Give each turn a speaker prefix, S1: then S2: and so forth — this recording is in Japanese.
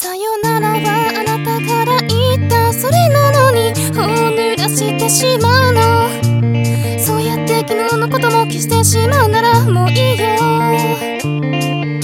S1: さよならはあなたから言った、それなのに頬を濡らしてしまうの。そうやって昨日のことも消してしまうならもういいよ。